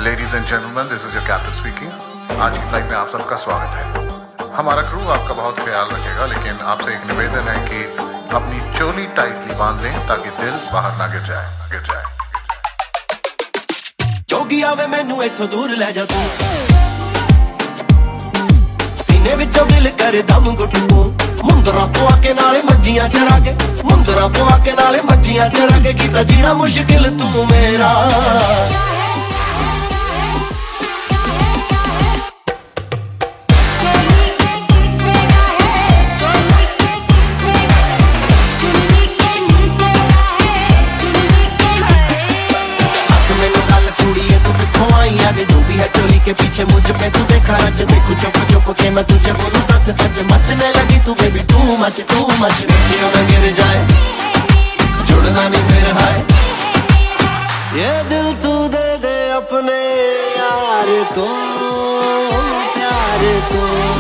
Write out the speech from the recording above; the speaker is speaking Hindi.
Ladies and gentleman, this is your captain speaking. आज की फ्लाइट में आप सबका स्वागत है। हमारा क्रू आपका बहुत ख्याल रखेगा, लेकिन आपसे एक निवेदन है कि अपनी चोली टाइटली बांध लें ताकि दिल बाहर ना गिर जाए। जोगी आवे मैनू इथों दूर ले जा तू, सीने विचों दिल करे दम घुट तू। मुंदरा पवा के नाले मज्जियां चरा के, मुंदरा पवा के नाले मज्जियां चरा के, कीता जीना मुश्किल तू मेरा। जो भी है चोली के पीछे मुझ पे तू देखा रच, देखू चुप चुप के मैं तुझे बोलूं सच सच। मचने लगी तू बेबी टू मच देखियो ना गिर जाए, जुड़ना नहीं फिर हाय। ये दिल तू दे दे अपने यार को, प्यार को।